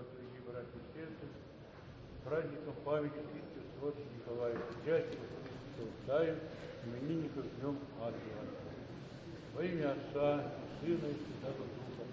вас, дорогие братья и сестры, праздником памяти святого Николая, участников Святого именинников Днем Ангела. Во имя Отца, и Сына, и Святого Духа.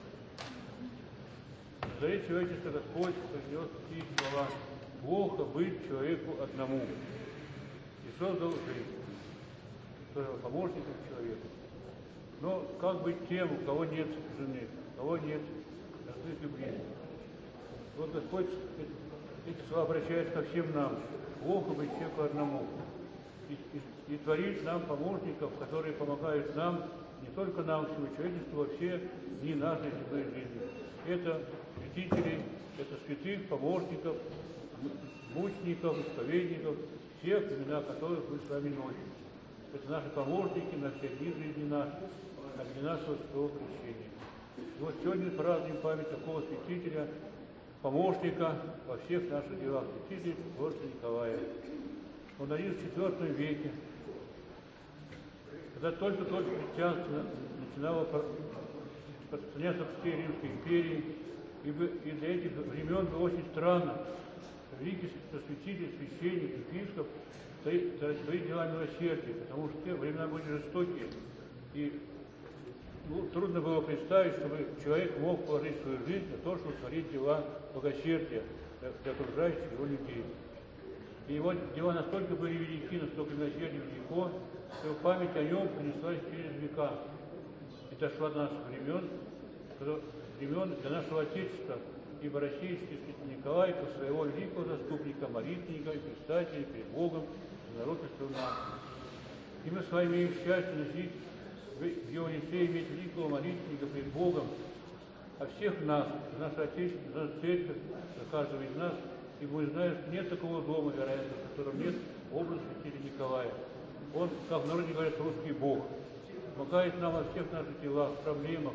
В заре человечества Господь произнес такие слова: «Плохо быть человеку одному». И создал жизнь, своего помощника человеку. Но как быть тем, у кого нет жены, у кого нет родных и близких? Вот Господь эти слова обращается ко всем нам. Плохо быть человеку одному. И творит нам помощников, которые помогают нам, не только нам, всему человечеству, во все дни нашей земной жизни. Это святителей, это святых помощников, мучеников, исповедников, всех, имена которых мы с вами носим. Это наши помощники на все дни жизни нашей, на дни нашего святого крещения. И вот сегодня празднуем память такого святителя, помощника во всех наших делах, святителя Святого Николая. Он родился в IV веке, когда только-только христианство начинало распространяться по всей Римской империи, и для этих времен было очень странно, что великий святитель, священник, епископ свои дела милосердия, потому что те времена были жестокие, и трудно было представить, чтобы человек мог положить свою жизнь на то, чтобы творить дела богосердия для окружающих его людей. И его дела настолько были велики, настолько милосердие велико, что память о нем принеслась через века. И дошла до наших времен до нашего Отечества, ибо российский святой Николай по своего великого заступника, молитвенника и предстателя перед Богом и народ и свою нацию. И мы с вами имеем счастье носить в его лице, иметь великого молитвенника перед Богом, а всех нас, наше Отечество, наша церковь, за каждого из нас, и мы знаем, что нет такого дома, вероятно, в котором нет образа святителя Николая. Он, как в народе говорят, русский Бог, помогает нам во всех наших делах, проблемах,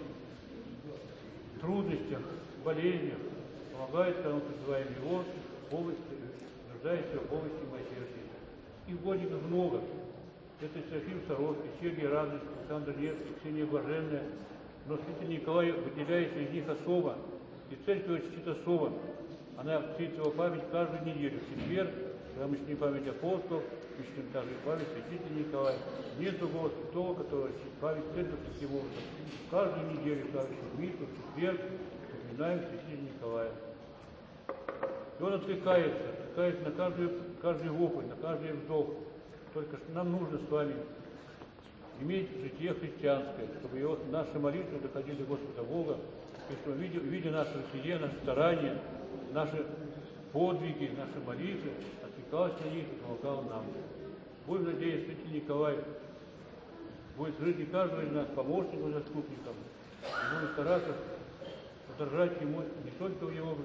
трудностях, болезнях, помогает, когда мы призываем его, нуждаемся в помощи и милосердии. Их годников много. Это Серафим Саровский, Сергий Радонежский, Александр Невский, Ксения Блаженная. Но святитель Николай выделяется из них особо, и церковь чтит особо. Она чтит его память каждую неделю. В четверг, когда мы чтим память апостолов, мы чтим также память святителя Николая. Нет другого святого, который чтит память церковь таким образом. Каждую неделю, каждую седмицу, в четверг упоминаем святителя Николая. И он откликается на каждый вопль, на каждый вздох. Только что нам нужно с вами иметь житие христианское, чтобы наши молитвы доходили до Господа Бога, и чтобы, видя наше житие, наше старание, наши подвиги, наши молитвы, откликалось на них и помогало нам. Будем надеяться, святитель Николай будет в жизни каждого из нас помощником, заступником, и будем стараться подражать ему не только в его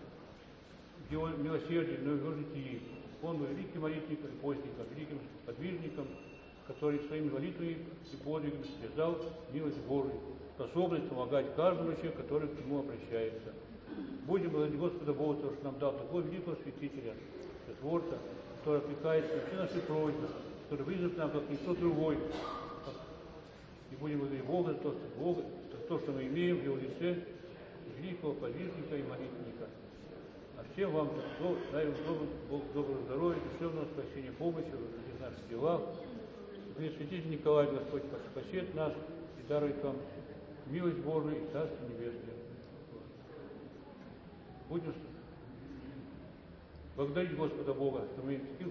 милосердии, но и в его житии. Он был великим молитвенником и постником, великим подвижником, который своими молитвами и подвигами связал милость Божию, способность помогать каждому человеку, который к нему обращается. Будем благодарить Господа Бога, что нам дал такого великого святителя, чудотворца, который откликается на все наши просьбы, который вызовет нам, как никто другой. И будем благодарить Бога за то, что мы имеем в его лице великого подвижника и молитвенника. А всем вам дай доброго здоровья, душевного спасения, помощи в наших делах. И святитель Николай, Господь, спасет нас и дарует вам милость Божию и Царство Небесное. Будем благодарить Господа Бога, что мы